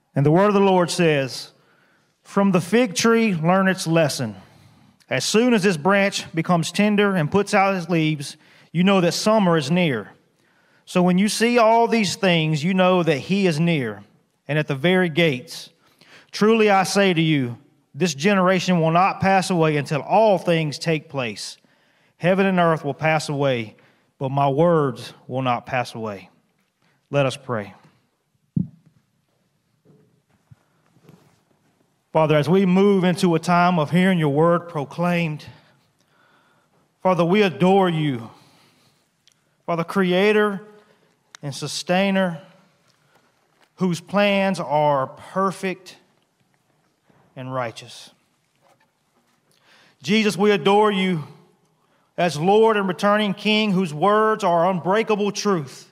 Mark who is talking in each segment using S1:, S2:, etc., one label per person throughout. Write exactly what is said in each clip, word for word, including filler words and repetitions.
S1: And the word of the Lord says, "From the fig tree learn its lesson. As soon as this branch becomes tender and puts out its leaves, you know that summer is near. So when you see all these things, you know that he is near and at the very gates. Truly I say to you, this generation will not pass away until all things take place. Heaven and earth will pass away, but my words will not pass away." Let us pray. Father, as we move into a time of hearing your word proclaimed, Father, we adore you. Father, creator and sustainer, whose plans are perfect and righteous. Jesus, we adore you as Lord and returning King, whose words are unbreakable truth.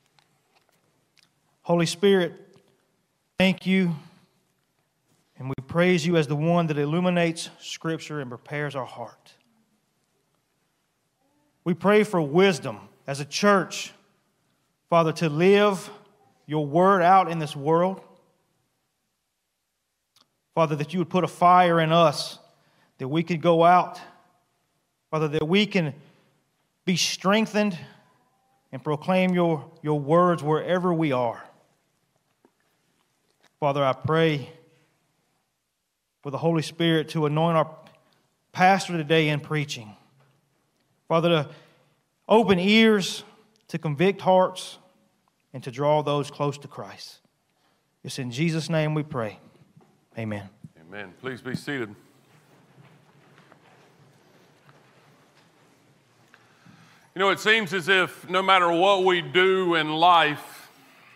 S1: Holy Spirit, thank you. And we praise you as the one that illuminates Scripture and prepares our heart. We pray for wisdom as a church, Father, to live your word out in this world. Father, that you would put a fire in us, that we could go out. Father, that we can be strengthened and proclaim your, your words wherever we are. Father, I pray for the Holy Spirit to anoint our pastor today in preaching. Father, to open ears, to convict hearts, and to draw those close to Christ. It's in Jesus' name we pray. Amen.
S2: Amen. Please be seated. You know, it seems as if no matter what we do in life,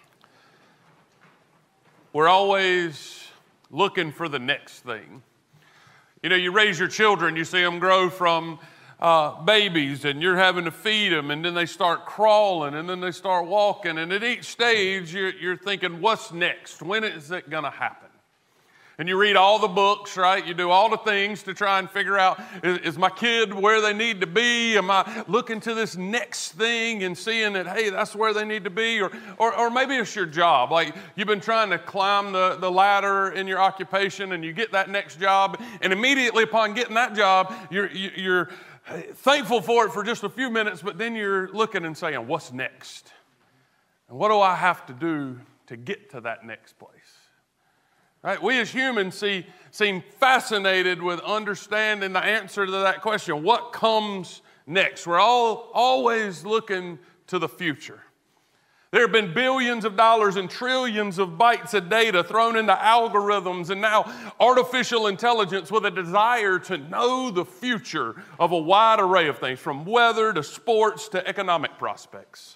S2: we're always looking for the next thing. You know, you raise your children, you see them grow from uh, babies, and you're having to feed them, and then they start crawling, and then they start walking, and at each stage you're, you're thinking, what's next? When is it going to happen? And you read all the books, right? You do all the things to try and figure out, is, is my kid where they need to be? Am I looking to this next thing and seeing that, hey, that's where they need to be? Or, or, or maybe it's your job. Like you've been trying to climb the, the ladder in your occupation, and you get that next job, and immediately upon getting that job, you're, you're thankful for it for just a few minutes, but then you're looking and saying, what's next? And what do I have to do to get to that next place? Right? We as humans see, seem fascinated with understanding the answer to that question. What comes next? We're all always looking to the future. There have been billions of dollars and trillions of bytes of data thrown into algorithms and now artificial intelligence with a desire to know the future of a wide array of things, from weather to sports to economic prospects.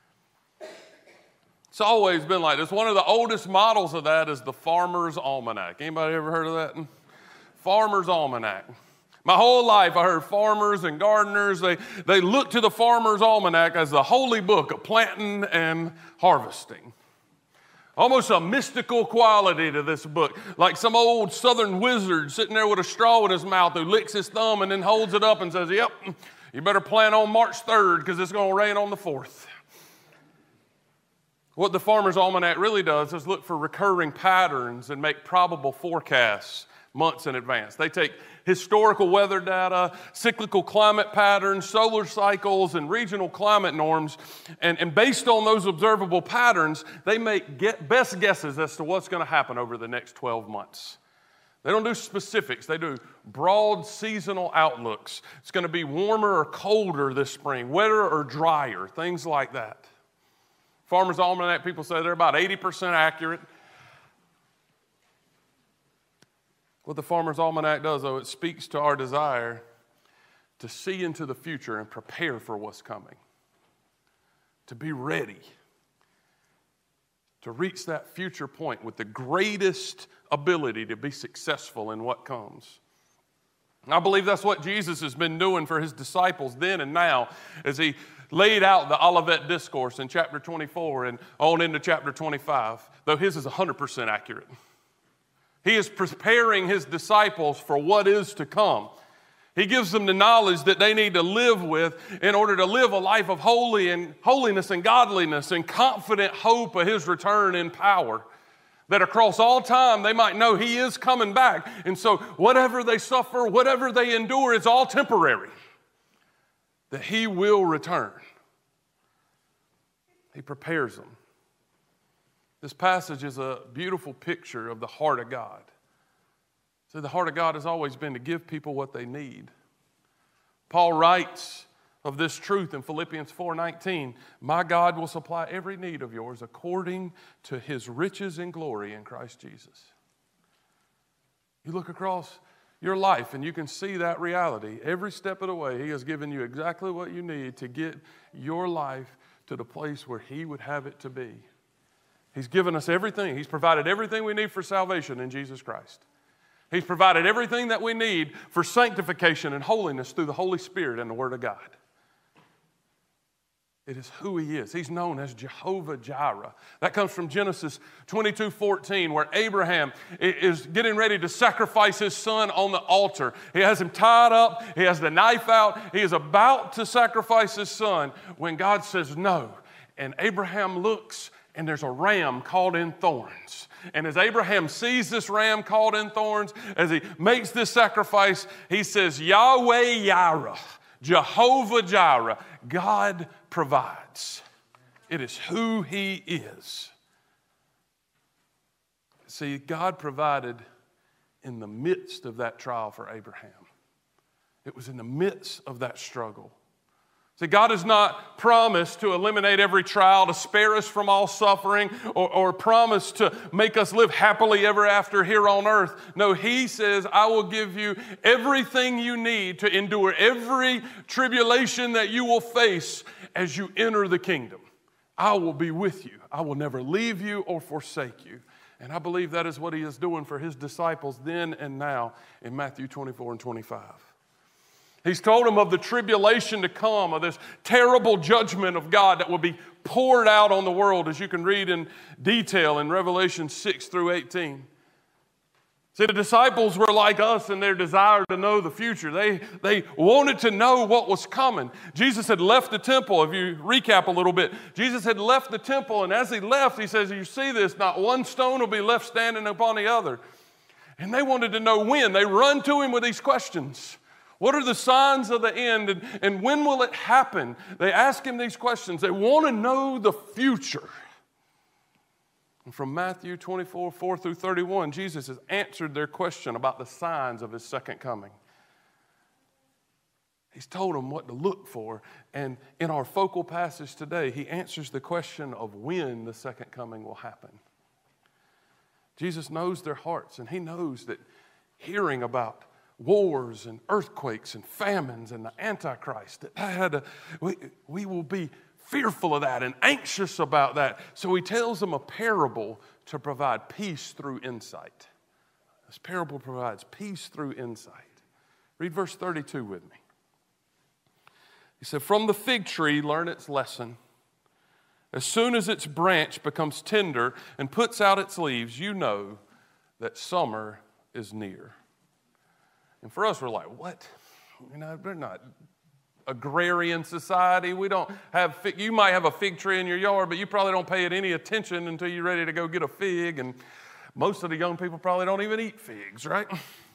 S2: It's always been like this. One of the oldest models of that is the Farmer's Almanac. Anybody ever heard of that? Farmer's Almanac. My whole life I heard farmers and gardeners, they, they look to the Farmer's Almanac as the holy book of planting and harvesting. Almost a mystical quality to this book, like some old southern wizard sitting there with a straw in his mouth who licks his thumb and then holds it up and says, yep, you better plant on March third because it's going to rain on the fourth. What the Farmer's Almanac really does is look for recurring patterns and make probable forecasts months in advance. They take historical weather data, cyclical climate patterns, solar cycles, and regional climate norms, and, and based on those observable patterns, they make get best guesses as to what's going to happen over the next twelve months. They don't do specifics. They do broad seasonal outlooks. It's going to be warmer or colder this spring, wetter or drier, things like that. Farmer's Almanac, people say they're about eighty percent accurate. What the Farmer's Almanac does, though, it speaks to our desire to see into the future and prepare for what's coming, to be ready, to reach that future point with the greatest ability to be successful in what comes. I believe that's what Jesus has been doing for his disciples then and now as he laid out the Olivet Discourse in chapter twenty-four and on into chapter twenty-five, though his is one hundred percent accurate. He is preparing his disciples for what is to come. He gives them the knowledge that they need to live with in order to live a life of holy and holiness and godliness and confident hope of his return in power. That across all time they might know he is coming back. And so whatever they suffer, whatever they endure, it's all temporary. That he will return. He prepares them. This passage is a beautiful picture of the heart of God. So the heart of God has always been to give people what they need. Paul writes of this truth in Philippians four nineteen, my God will supply every need of yours according to his riches and glory in Christ Jesus. You look across your life and you can see that reality. Every step of the way, he has given you exactly what you need to get your life to the place where he would have it to be. He's given us everything. He's provided everything we need for salvation in Jesus Christ. He's provided everything that we need for sanctification and holiness through the Holy Spirit and the Word of God. It is who he is. He's known as Jehovah Jireh. That comes from Genesis twenty-two fourteen, where Abraham is getting ready to sacrifice his son on the altar. He has him tied up. He has the knife out. He is about to sacrifice his son when God says no. And Abraham looks, and there's a ram caught in thorns. And as Abraham sees this ram caught in thorns, as he makes this sacrifice, he says, Yahweh Jireh, Jehovah Jireh, God provides. It is who he is. See, God provided in the midst of that trial for Abraham. It was in the midst of that struggle. See, God has not promised to eliminate every trial, to spare us from all suffering, or, or promised to make us live happily ever after here on earth. No, he says, I will give you everything you need to endure every tribulation that you will face as you enter the kingdom. I will be with you. I will never leave you or forsake you. And I believe that is what he is doing for his disciples then and now in Matthew twenty-four and twenty-five. He's told them of the tribulation to come, of this terrible judgment of God that will be poured out on the world, as you can read in detail in Revelation six through eighteen. See, the disciples were like us in their desire to know the future. They, they wanted to know what was coming. Jesus had left the temple. If you recap a little bit, Jesus had left the temple, and as he left, he says, you see this, not one stone will be left standing upon the other. And they wanted to know when. They run to him with these questions. What are the signs of the end, and, and when will it happen? They ask him these questions. They want to know the future. And from Matthew twenty-four, four through thirty-one, Jesus has answered their question about the signs of his second coming. He's told them what to look for. And in our focal passage today, he answers the question of when the second coming will happen. Jesus knows their hearts, and he knows that hearing about wars and earthquakes and famines and the Antichrist, that had a, we, we will be fearful of that and anxious about that. So he tells them a parable to provide peace through insight. This parable provides peace through insight. Read verse thirty-two with me. He said, from the fig tree learn its lesson. As soon as its branch becomes tender and puts out its leaves, you know that summer is near. And for us, we're like, what? You know, they're not agrarian society. We don't have, fig. You might have a fig tree in your yard, but you probably don't pay it any attention until you're ready to go get a fig. And most of the young people probably don't even eat figs, right?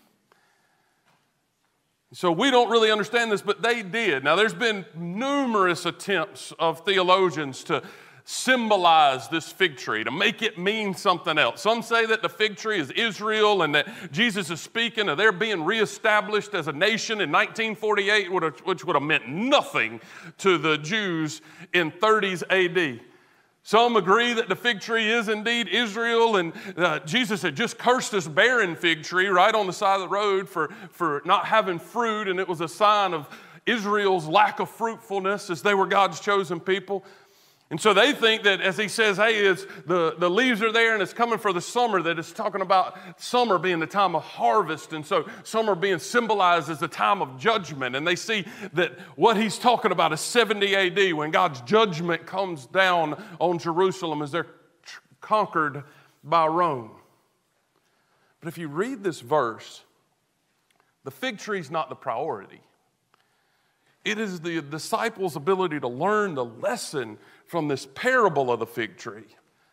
S2: So we don't really understand this, but they did. Now, there's been numerous attempts of theologians to symbolize this fig tree, to make it mean something else. Some say that the fig tree is Israel and that Jesus is speaking of their being reestablished as a nation in nineteen forty-eight, which would have meant nothing to the Jews in thirties A D. Some agree that the fig tree is indeed Israel, and uh, Jesus had just cursed this barren fig tree right on the side of the road for, for not having fruit, and it was a sign of Israel's lack of fruitfulness as they were God's chosen people. And so they think that as he says, hey, it's the, the leaves are there and it's coming for the summer, that it's talking about summer being the time of harvest. And so summer being symbolized as the time of judgment. And they see that what he's talking about is seventy A D, when God's judgment comes down on Jerusalem as they're tr- conquered by Rome. But if you read this verse, the fig tree is not the priority. It is the disciples' ability to learn the lesson from this parable of the fig tree.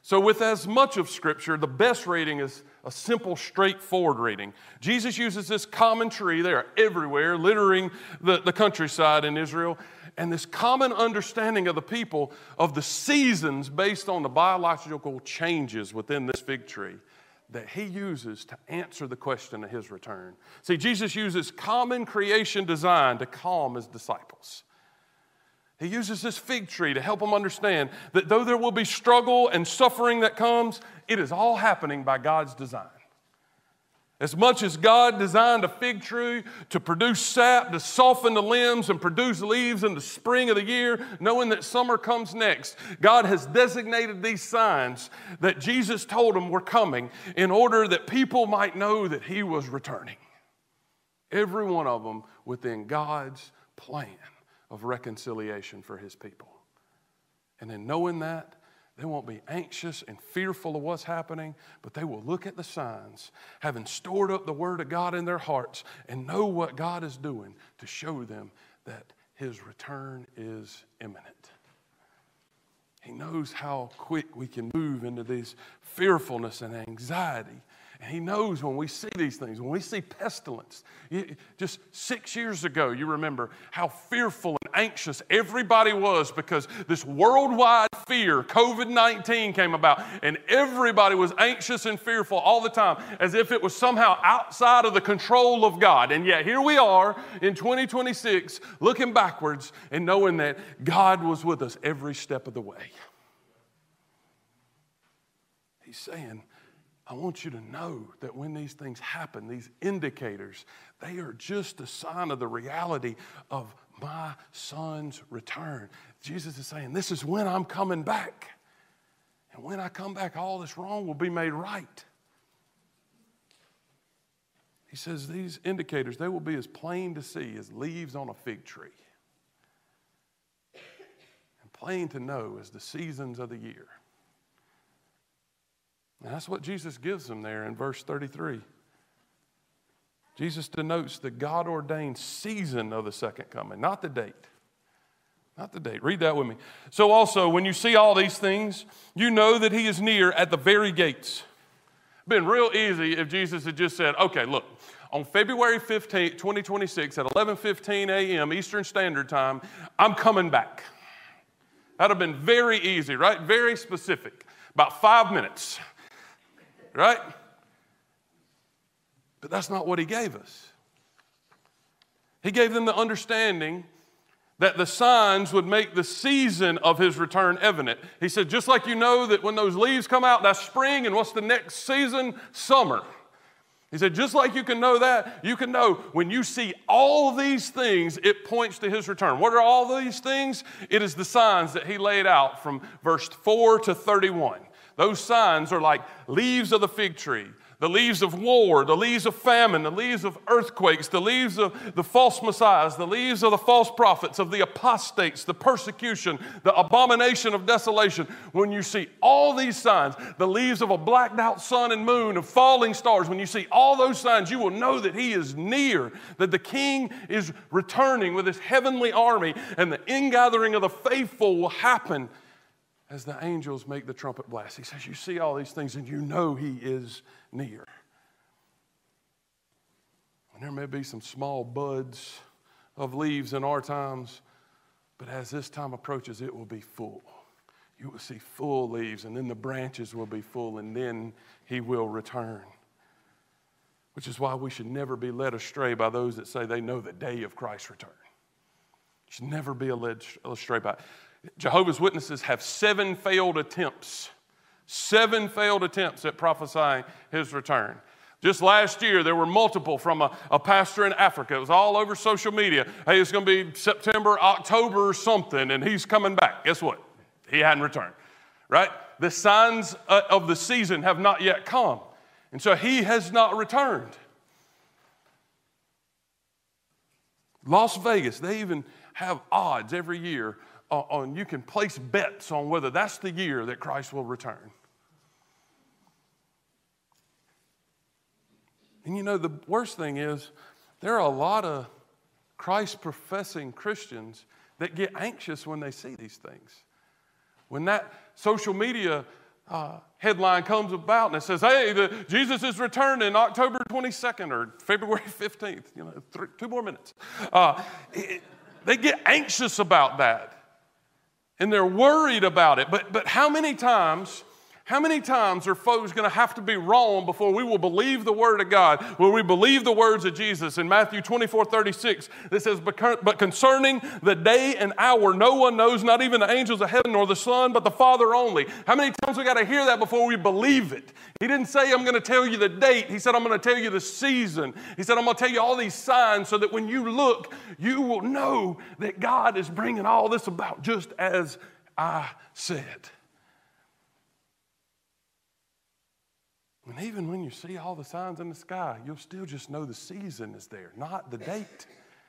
S2: So with as much of Scripture, the best reading is a simple, straightforward reading. Jesus uses this common tree. They are everywhere, littering the, the countryside in Israel. And this common understanding of the people of the seasons based on the biological changes within this fig tree that he uses to answer the question of his return. See, Jesus uses common creation design to calm his disciples. He uses this fig tree to help them understand that though there will be struggle and suffering that comes, it is all happening by God's design. As much as God designed a fig tree to produce sap, to soften the limbs and produce leaves in the spring of the year, knowing that summer comes next, God has designated these signs that Jesus told them were coming in order that people might know that he was returning. Every one of them within God's plan of reconciliation for his people. And in knowing that, they won't be anxious and fearful of what's happening, but they will look at the signs, having stored up the Word of God in their hearts, and know what God is doing to show them that his return is imminent. He knows how quick we can move into this fearfulness and anxiety. And he knows when we see these things, when we see pestilence. Just six years ago, you remember how fearful and anxious everybody was because this worldwide fear, covid nineteen, came about. And everybody was anxious and fearful all the time as if it was somehow outside of the control of God. And yet here we are in twenty twenty-six looking backwards and knowing that God was with us every step of the way. He's saying, I want you to know that when these things happen, these indicators, they are just a sign of the reality of my son's return. Jesus is saying, this is when I'm coming back. And when I come back, all that's wrong will be made right. He says these indicators, they will be as plain to see as leaves on a fig tree. And plain to know as the seasons of the year. And that's what Jesus gives them there in verse thirty-three. Jesus denotes the God-ordained season of the second coming, not the date. Not the date. Read that with me. So also, when you see all these things, you know that he is near at the very gates. It'd been real easy if Jesus had just said, okay, look, on February fifteenth, twenty twenty-six at eleven fifteen a.m. Eastern Standard Time, I'm coming back. That would have been very easy, right? Very specific. About five minutes. Right? But that's not what he gave us. He gave them the understanding that the signs would make the season of his return evident. He said, just like you know that when those leaves come out, that's spring, and what's the next season? Summer. He said, just like you can know that, you can know when you see all these things, it points to his return. What are all these things? It is the signs that he laid out from verse four to thirty-one. Those signs are like leaves of the fig tree, the leaves of war, the leaves of famine, the leaves of earthquakes, the leaves of the false messiahs, the leaves of the false prophets, of the apostates, the persecution, the abomination of desolation. When you see all these signs, the leaves of a blacked out sun and moon, of falling stars, when you see all those signs, you will know that he is near, that the king is returning with his heavenly army, and the ingathering of the faithful will happen as the angels make the trumpet blast. He says, you see all these things and you know he is near. And there may be some small buds of leaves in our times, but as this time approaches, it will be full. You will see full leaves, and then the branches will be full, and then he will return. Which is why we should never be led astray by those that say they know the day of Christ's return. You should never be led astray by it. Jehovah's Witnesses have seven failed attempts, seven failed attempts at prophesying his return. Just last year, there were multiple from a, a pastor in Africa. It was all over social media. Hey, it's going to be September, October or something, and he's coming back. Guess what? He hadn't returned, right? The signs of the season have not yet come, and so he has not returned. Las Vegas, they even have odds every year on, you can place bets on whether that's the year that Christ will return. And you know, the worst thing is there are a lot of Christ-professing Christians that get anxious when they see these things. When that social media uh, headline comes about and it says, hey, the, Jesus is returning October twenty-second or February fifteenth, you know, three, two more minutes. Uh, it, they get anxious about that and they're worried about it. But, but how many times... How many times are folks going to have to be wrong before we will believe the word of God, where we believe the words of Jesus? In Matthew twenty-four thirty-six, it says, but concerning the day and hour, no one knows, not even the angels of heaven nor the Son, but the Father only. How many times we got to hear that before we believe it? He didn't say, I'm going to tell you the date. He said, I'm going to tell you the season. He said, I'm going to tell you all these signs so that when you look, you will know that God is bringing all this about just as I said. And even when you see all the signs in the sky, you'll still just know the season is there, not the date.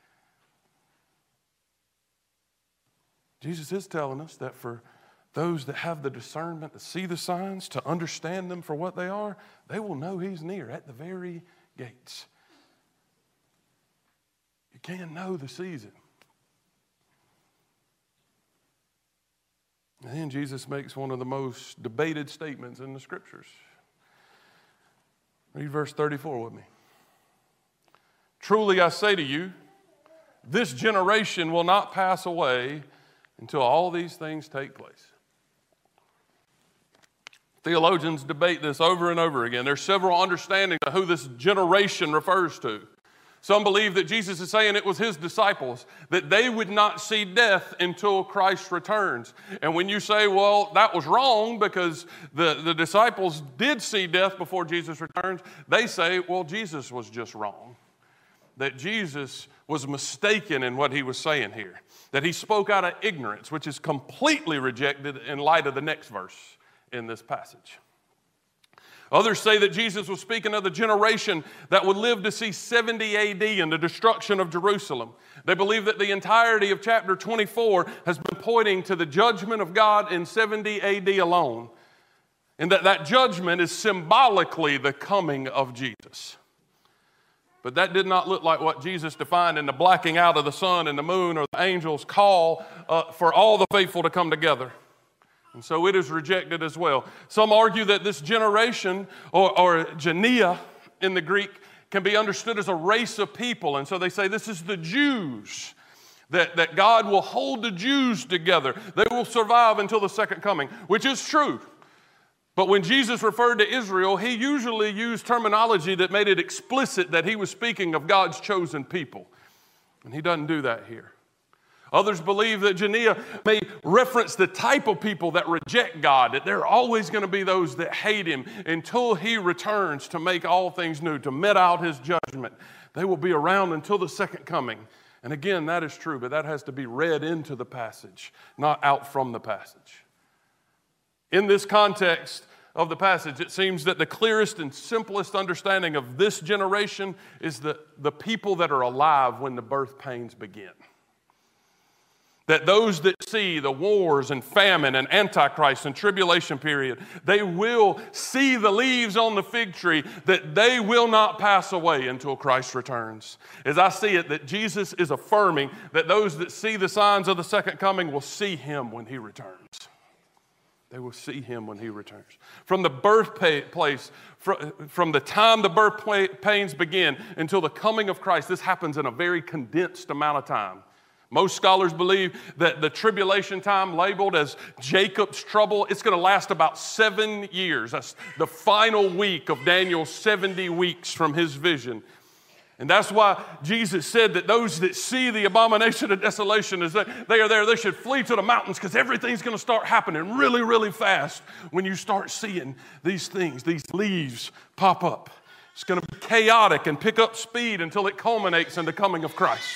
S2: Jesus is telling us that for those that have the discernment to see the signs, to understand them for what they are, they will know he's near at the very gates. You can't know the season. And then Jesus makes one of the most debated statements in the scriptures. Read verse thirty-four with me. Truly I say to you, this generation will not pass away until all these things take place. Theologians debate this over and over again. There's several understandings of who this generation refers to. Some believe that Jesus is saying it was his disciples, that they would not see death until Christ returns. And when you say, well, that was wrong because the, the disciples did see death before Jesus returns, they say, well, Jesus was just wrong. That Jesus was mistaken in what he was saying here. That he spoke out of ignorance, which is completely rejected in light of the next verse in this passage. Others say that Jesus was speaking of the generation that would live to see seventy A D and the destruction of Jerusalem. They believe that the entirety of chapter twenty-four has been pointing to the judgment of God in seventy A D alone. And that that judgment is symbolically the coming of Jesus. But that did not look like what Jesus defined in the blacking out of the sun and the moon or the angels' call uh, for all the faithful to come together. And so it is rejected as well. Some argue that this generation, or, or Genea in the Greek, can be understood as a race of people. And so they say this is the Jews, that, that God will hold the Jews together. They will survive until the second coming, which is true. But when Jesus referred to Israel, he usually used terminology that made it explicit that he was speaking of God's chosen people. And he doesn't do that here. Others believe that Genea may reference the type of people that reject God, that there are always going to be those that hate him until he returns to make all things new, to mete out his judgment. They will be around until the second coming. And again, that is true, but that has to be read into the passage, not out from the passage. In this context of the passage, it seems that the clearest and simplest understanding of this generation is the, the people that are alive when the birth pains begin. That those that see the wars and famine and Antichrist and tribulation period, they will see the leaves on the fig tree, that they will not pass away until Christ returns. As I see it, that Jesus is affirming that those that see the signs of the second coming will see him when he returns. They will see him when he returns. From the birthplace, from the time the birth pains begin until the coming of Christ, this happens in a very condensed amount of time. Most scholars believe that the tribulation time labeled as Jacob's trouble, it's going to last about seven years. That's the final week of Daniel's seventy weeks from his vision. And that's why Jesus said that those that see the abomination of desolation, is that they are there, they should flee to the mountains because everything's going to start happening really, really fast when you start seeing these things, these leaves pop up. It's going to be chaotic and pick up speed until it culminates in the coming of Christ.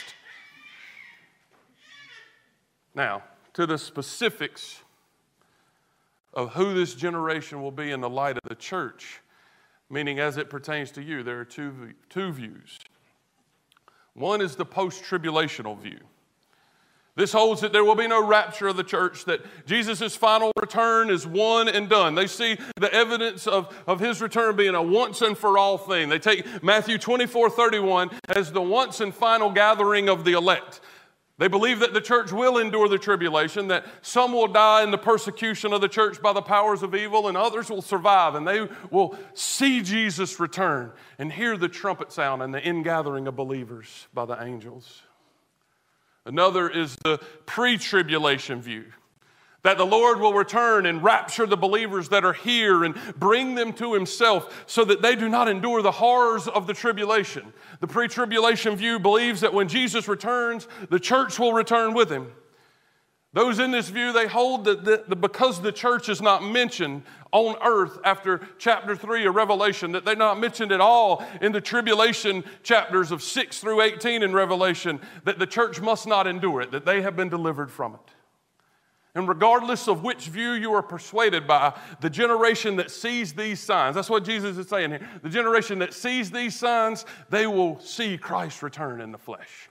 S2: Now, to the specifics of who this generation will be in the light of the church, meaning as it pertains to you, there are two, two views. One is the post-tribulational view. This holds that there will be no rapture of the church, that Jesus' final return is one and done. They see the evidence of, of his return being a once and for all thing. They take Matthew twenty-four thirty-one as the once and final gathering of the elect. They believe that the church will endure the tribulation, that some will die in the persecution of the church by the powers of evil, and others will survive, and they will see Jesus return and hear the trumpet sound and the ingathering of believers by the angels. Another is the pre-tribulation view, that the Lord will return and rapture the believers that are here and bring them to himself so that they do not endure the horrors of the tribulation. The pre-tribulation view believes that when Jesus returns, the church will return with him. Those in this view, they hold that the, the, because the church is not mentioned on earth after chapter three of Revelation, that they're not mentioned at all in the tribulation chapters of six through eighteen in Revelation, that the church must not endure it, that they have been delivered from it. And regardless of which view you are persuaded by, the generation that sees these signs, that's what Jesus is saying here, the generation that sees these signs, they will see Christ return in the flesh.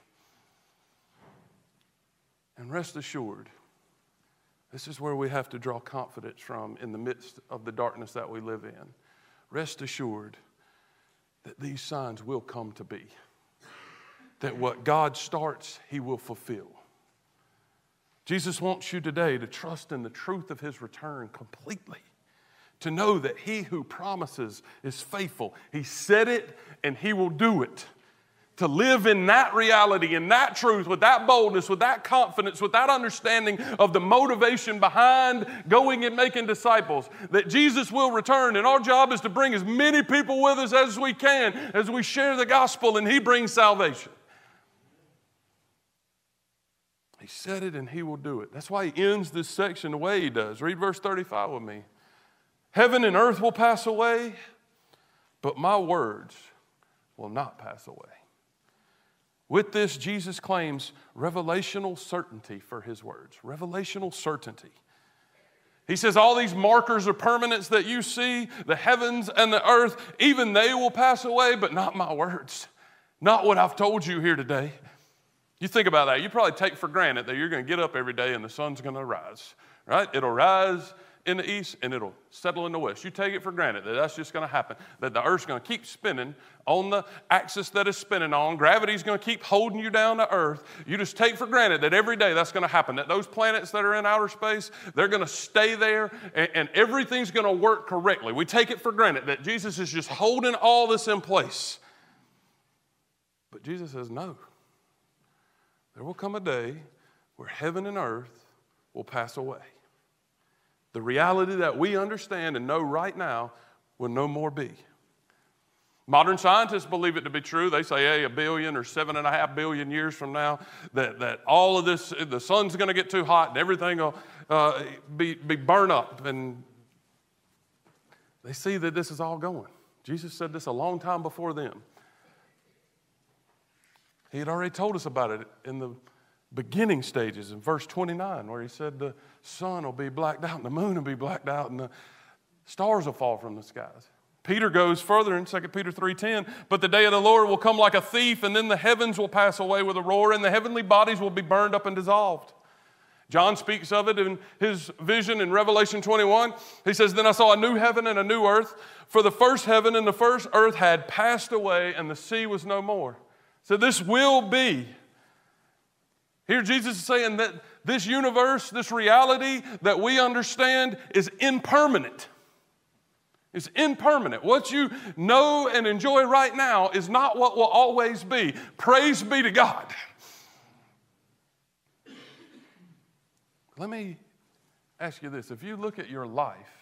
S2: And rest assured, this is where we have to draw confidence from in the midst of the darkness that we live in. Rest assured that these signs will come to be. That what God starts, he will fulfill. Jesus wants you today to trust in the truth of his return completely. To know that he who promises is faithful. He said it and he will do it. To live in that reality, in that truth, with that boldness, with that confidence, with that understanding of the motivation behind going and making disciples. That Jesus will return, and our job is to bring as many people with us as we can as we share the gospel and he brings salvation. He said it and he will do it. That's why he ends this section the way he does. Read verse thirty-five with me. Heaven and earth will pass away, but my words will not pass away. With this, Jesus claims revelational certainty for his words. Revelational certainty. He says all these markers of permanence that you see, the heavens and the earth, even they will pass away, but not my words. Not what I've told you here today. You think about that. You probably take for granted that you're going to get up every day and the sun's going to rise, right? It'll rise in the east and it'll settle in the west. You take it for granted that that's just going to happen, that the earth's going to keep spinning on the axis that it's spinning on. Gravity's going to keep holding you down to earth. You just take for granted that every day that's going to happen, that those planets that are in outer space, they're going to stay there and, and everything's going to work correctly. We take it for granted that Jesus is just holding all this in place. But Jesus says no. There will come a day where heaven and earth will pass away. The reality that we understand and know right now will no more be. Modern scientists believe it to be true. They say, hey, a billion or seven and a half billion years from now, that, that all of this, the sun's going to get too hot and everything will uh, be, be burned up. And they see that this is all going. Jesus said this a long time before them. He had already told us about it in the beginning stages in verse twenty-nine, where he said the sun will be blacked out and the moon will be blacked out and the stars will fall from the skies. Peter goes further in Second Peter three ten, but the day of the Lord will come like a thief, and then the heavens will pass away with a roar, and the heavenly bodies will be burned up and dissolved. John speaks of it in his vision in Revelation twenty-one. He says, then I saw a new heaven and a new earth, for the first heaven and the first earth had passed away, and the sea was no more. So this will be. Here Jesus is saying that this universe, this reality that we understand is impermanent. It's impermanent. What you know and enjoy right now is not what will always be. Praise be to God. Let me ask you this. If you look at your life,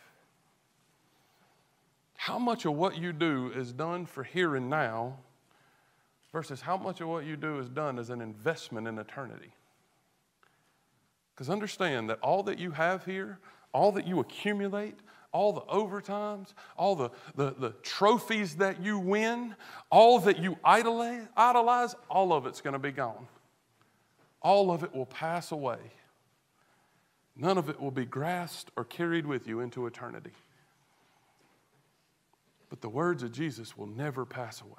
S2: how much of what you do is done for here and now versus how much of what you do is done as an investment in eternity? Because understand that all that you have here, all that you accumulate, all the overtimes, all the, the, the trophies that you win, all that you idolize, idolize, all of it's going to be gone. All of it will pass away. None of it will be grasped or carried with you into eternity. But the words of Jesus will never pass away.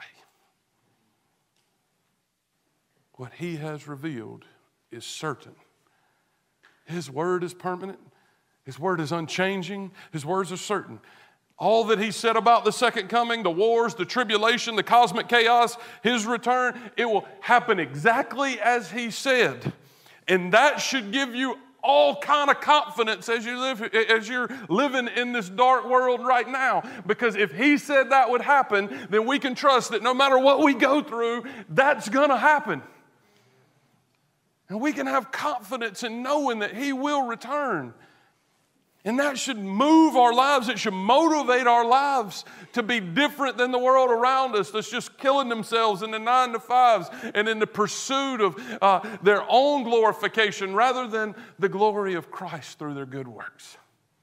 S2: What he has revealed is certain. His word is permanent. His word is unchanging. His words are certain. All that he said about the second coming, the wars, the tribulation, the cosmic chaos, his return, it will happen exactly as he said. And that should give you all kind of confidence as you live, as you're living in this dark world right now. Because if he said that would happen, then we can trust that no matter what we go through, that's going to happen. And we can have confidence in knowing that he will return. And that should move our lives. It should motivate our lives to be different than the world around us that's just killing themselves in the nine to fives and in the pursuit of uh, their own glorification rather than the glory of Christ through their good works.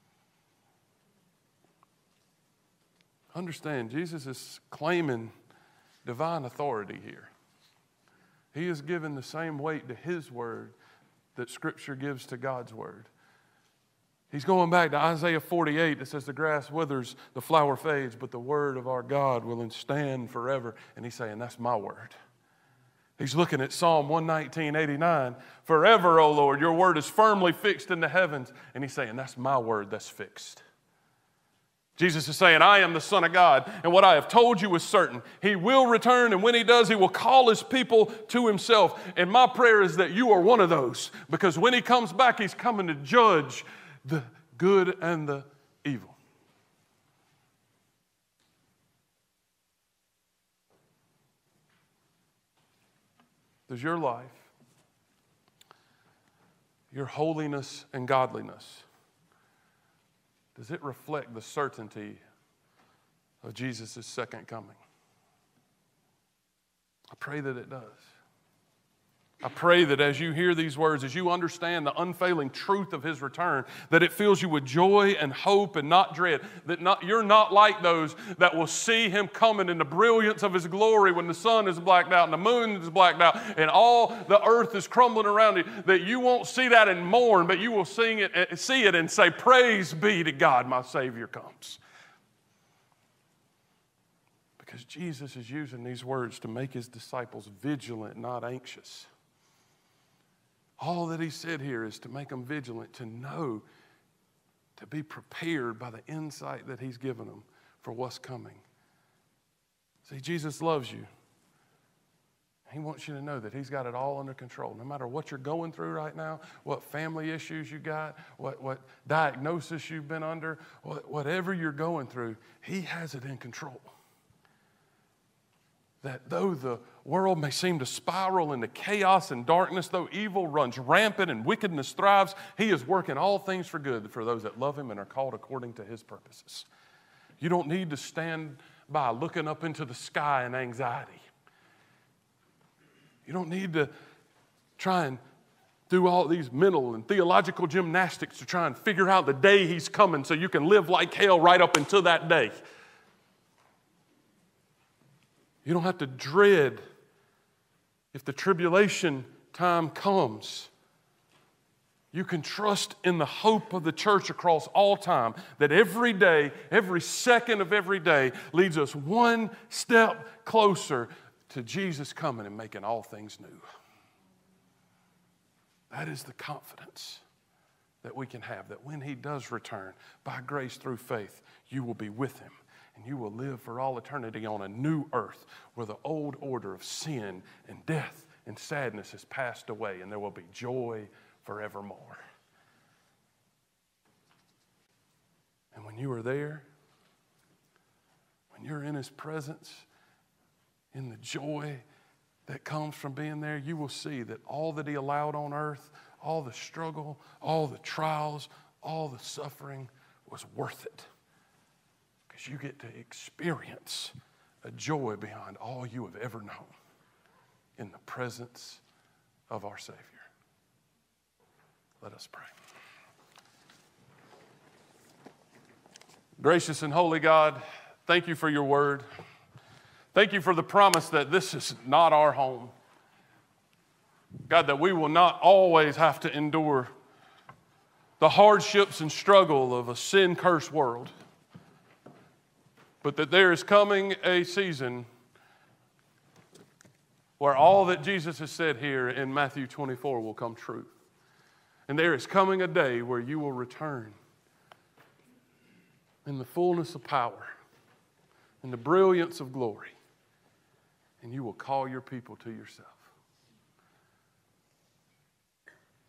S2: Understand, Jesus is claiming divine authority here. He is giving the same weight to his word that Scripture gives to God's word. He's going back to Isaiah forty-eight that says the grass withers, the flower fades, but the word of our God will stand forever. And he's saying, that's my word. He's looking at Psalm one nineteen, eighty-nine. Forever, O Lord, your word is firmly fixed in the heavens. And he's saying, that's my word that's fixed. Jesus is saying, I am the Son of God, and what I have told you is certain. He will return, and when he does, he will call his people to himself. And my prayer is that you are one of those, because when he comes back, he's coming to judge the good and the evil. Does your life, your holiness and godliness, does it reflect the certainty of Jesus' second coming? I pray that it does. I pray that as you hear these words, as you understand the unfailing truth of his return, that it fills you with joy and hope and not dread. That not, you're not like those that will see him coming in the brilliance of his glory when the sun is blacked out and the moon is blacked out and all the earth is crumbling around you. That you won't see that and mourn, but you will sing it, see it and say, praise be to God, my Savior comes. Because Jesus is using these words to make his disciples vigilant, not anxious. All that he said here is to make them vigilant, to know, to be prepared by the insight that he's given them for what's coming. See, Jesus loves you. He wants you to know that he's got it all under control. No matter what you're going through right now, what family issues you got, what, what diagnosis you've been under, what, whatever you're going through, he has it in control. That though the world may seem to spiral into chaos and darkness, though evil runs rampant and wickedness thrives, he is working all things for good for those that love him and are called according to his purposes. You don't need to stand by looking up into the sky in anxiety. You don't need to try and do all these mental and theological gymnastics to try and figure out the day he's coming so you can live like hell right up until that day. You don't have to dread if the tribulation time comes. You can trust in the hope of the church across all time that every day, every second of every day leads us one step closer to Jesus coming and making all things new. That is the confidence that we can have, that when he does return, by grace through faith, you will be with him. And you will live for all eternity on a new earth where the old order of sin and death and sadness has passed away, and there will be joy forevermore. And when you are there, when you're in his presence, in the joy that comes from being there, you will see that all that he allowed on earth, all the struggle, all the trials, all the suffering was worth it. Because you get to experience a joy beyond all you have ever known in the presence of our Savior. Let us pray. Gracious and holy God, thank you for your word. Thank you for the promise that this is not our home. God, that we will not always have to endure the hardships and struggle of a sin-cursed world. But that there is coming a season where all that Jesus has said here in Matthew twenty-four will come true. And there is coming a day where you will return in the fullness of power, in the brilliance of glory, and you will call your people to yourself.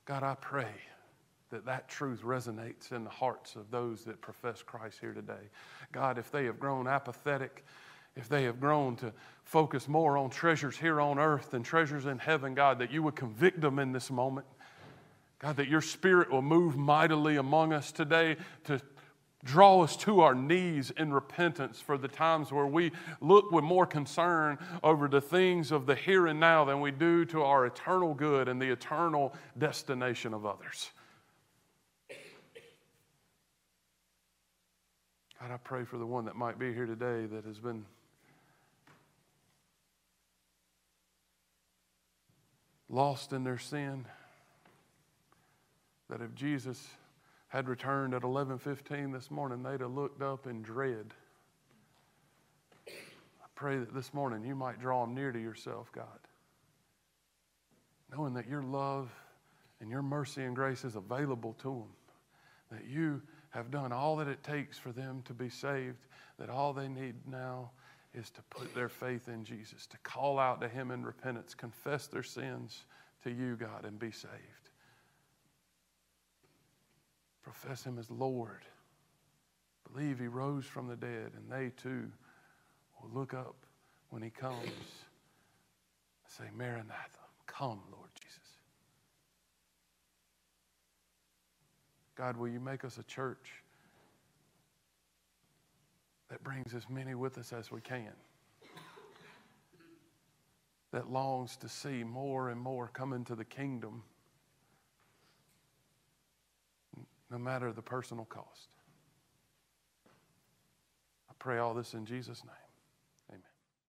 S2: God, I pray that that truth resonates in the hearts of those that profess Christ here today. God, if they have grown apathetic, if they have grown to focus more on treasures here on earth than treasures in heaven, God, that you would convict them in this moment. God, that your Spirit will move mightily among us today to draw us to our knees in repentance for the times where we look with more concern over the things of the here and now than we do to our eternal good and the eternal destination of others. God, I pray for the one that might be here today that has been lost in their sin, that if Jesus had returned at eleven fifteen this morning, they'd have looked up in dread. I pray that this morning you might draw them near to yourself, God, knowing that your love and your mercy and grace is available to them, that you have done all that it takes for them to be saved, that all they need now is to put their faith in Jesus, to call out to him in repentance, confess their sins to you, God, and be saved. Profess him as Lord. Believe he rose from the dead, and they too will look up when he comes and say, Maranatha, come, Lord Jesus. God, will you make us a church that brings as many with us as we can, that longs to see more and more come into the kingdom, no matter the personal cost. I pray all this in Jesus' name.